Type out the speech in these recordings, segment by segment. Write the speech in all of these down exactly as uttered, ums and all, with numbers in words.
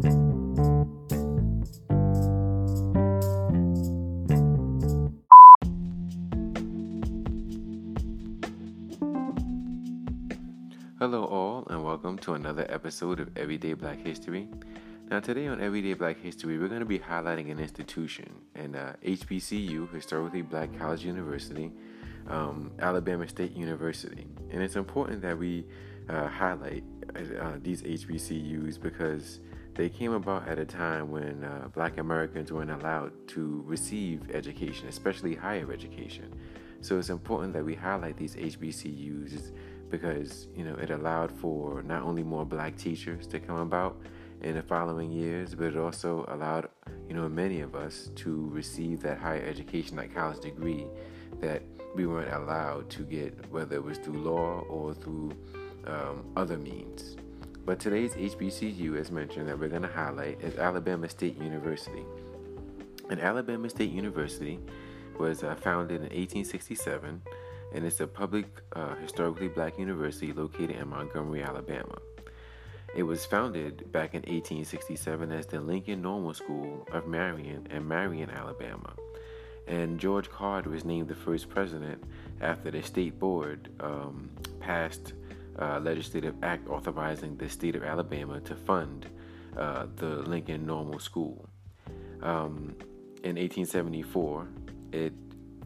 Hello, all, and welcome to another episode of Everyday Black History. Now, today on Everyday Black History, we're going to be highlighting an institution, an uh, H B C U, Historically Black College University, um, Alabama State University. And it's important that we uh, highlight uh, these H B C Us because they came about at a time when uh, Black Americans weren't allowed to receive education, especially higher education. So it's important that we highlight these H B C Us because, you know, it allowed for not only more Black teachers to come about in the following years, but it also allowed, you know, many of us to receive that higher education, that college degree that we weren't allowed to get, whether it was through law or through um, other means. But today's H B C U, as mentioned, that we're going to highlight is Alabama State University. And Alabama State University was uh, founded in eighteen sixty-seven, and it's a public, uh, historically Black university located in Montgomery, Alabama. It was founded back in eighteen sixty-seven as the Lincoln Normal School of Marion in Marion, Alabama. And George Carter was named the first president after the state board um, passed a legislative act authorizing the state of Alabama to fund uh, the Lincoln Normal School. Um, in eighteen seventy-four, it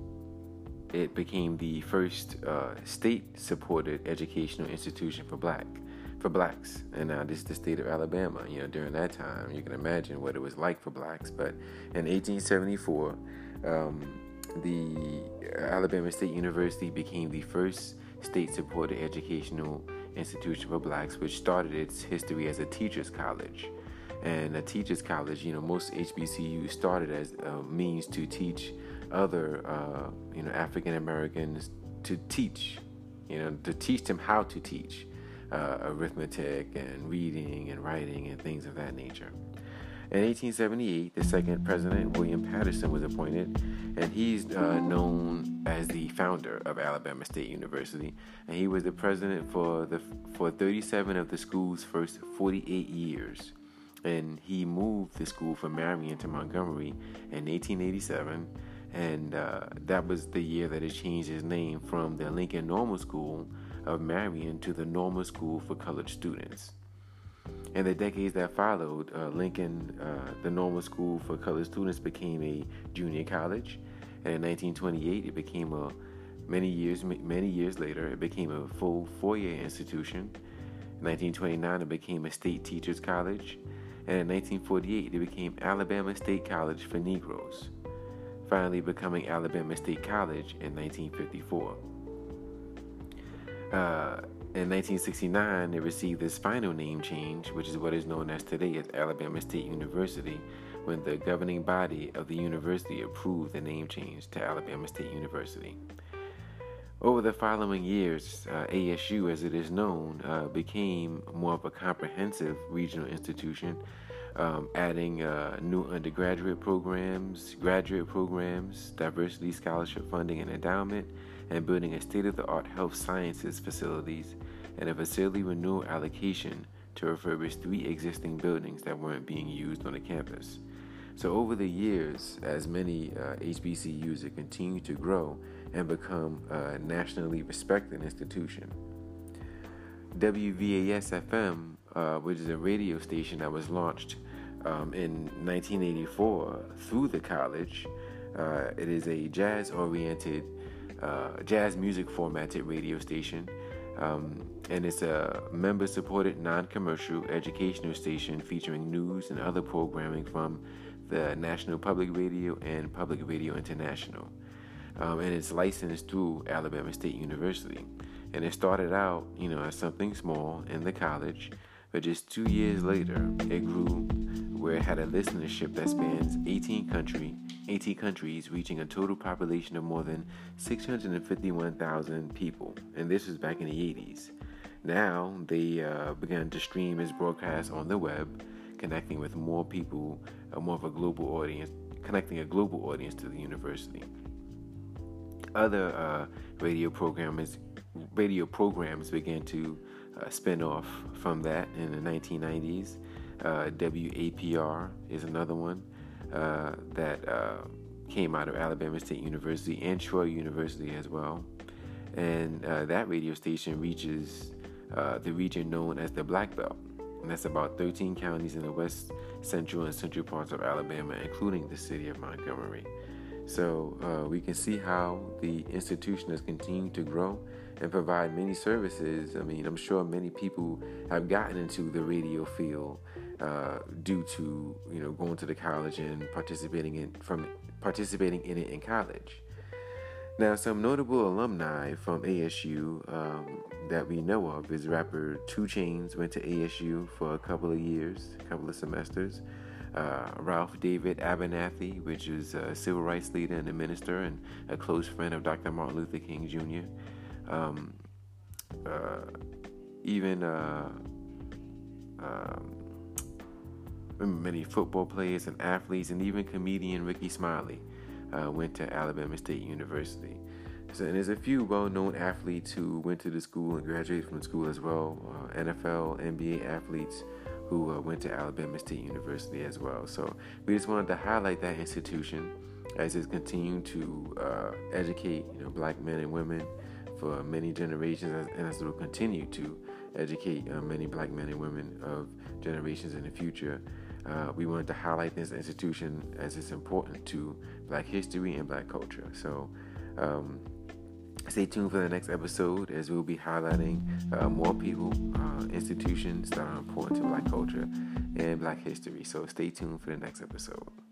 It became the first uh, state-supported educational institution for black, for blacks, and now uh, this is the state of Alabama. You know, during that time, you can imagine what it was like for blacks. But in eighteen seventy-four, um, the Alabama State University became the first state-supported educational institution for blacks, which started its history as a teachers' college. And a teachers' college, you know, most H B C Us started as a means to teach other, uh, you know, African Americans to teach, you know, to teach them how to teach uh, arithmetic and reading and writing and things of that nature. In eighteen seventy-eight, the second president, William Patterson, was appointed, and he's uh, known as the founder of Alabama State University, and he was the president for the for thirty-seven of the school's first forty-eight years. And he moved the school from Marion to Montgomery in eighteen eighty-seven, and uh, that was the year that it changed its name from the Lincoln Normal School of Marion to the Normal School for Colored Students. In the decades that followed, uh, Lincoln, uh, the Normal School for Colored Students, became a junior college, and in nineteen twenty-eight, it became a many years many years later, it became a full four-year institution. In nineteen twenty-nine, it became a state teachers college. And in nineteen forty-eight, it became Alabama State College for Negroes, finally becoming Alabama State College in nineteen fifty-four. Uh, in nineteen sixty-nine, it received its final name change, which is what is known as today as Alabama State University, when the governing body of the university approved the name change to Alabama State University. Over the following years, uh, A S U, as it is known, uh, became more of a comprehensive regional institution, um, adding uh, new undergraduate programs, graduate programs, diversity scholarship funding and endowment, and building a state-of-the-art health sciences facilities and a facility renewal allocation to refurbish three existing buildings that weren't being used on the campus. So over the years, as many uh, H B C Us have continued to grow and become a nationally respected institution. W V A S F M, uh, which is a radio station that was launched um, in nineteen eighty-four through the college, uh, it is a jazz-oriented, uh, jazz music formatted radio station. Um, and it's a member-supported, non-commercial educational station featuring news and other programming from the National Public Radio and Public Radio International. Um, and it's licensed through Alabama State University. And it started out, you know, as something small in the college, but just two years later, it grew where it had a listenership that spans eighteen country, eighteen countries, reaching a total population of more than six hundred fifty-one thousand people. And this was back in the eighties. Now, they uh, began to stream its broadcast on the web, connecting with more people, uh, more of a global audience, connecting a global audience to the university. Other uh, radio programs, radio programs began to uh, spin off from that in the nineteen nineties. Uh, W A P R is another one uh, that uh, came out of Alabama State University and Troy University as well. And uh, that radio station reaches uh, the region known as the Black Belt. And that's about thirteen counties in the west, central, and central parts of Alabama, including the city of Montgomery. So uh, we can see how the institution has continued to grow and provide many services. I mean, I'm sure many people have gotten into the radio field uh, due to, you know, going to the college and participating in from participating in it in college. Now, some notable alumni from A S U um, that we know of is rapper two Chainz. Went to A S U for a couple of years, a couple of semesters. Uh, Ralph David Abernathy, which is a civil rights leader and a minister and a close friend of Doctor Martin Luther King Junior Um, uh, even uh, um, many football players and athletes, and even comedian Ricky Smiley uh, went to Alabama State University. So, and there's a few well-known athletes who went to the school and graduated from the school as well. Uh, N F L, N B A athletes who uh, went to Alabama State University as well. So we just wanted to highlight that institution as it's continuing to uh, educate, you know, black men and women for many generations, and as it will continue to educate uh, many black men and women of generations in the future. Uh, we wanted to highlight this institution as it's important to black history and black culture. So um, stay tuned for the next episode, as we'll be highlighting uh, more people, uh, institutions that are important to black culture and black history. So stay tuned for the next episode.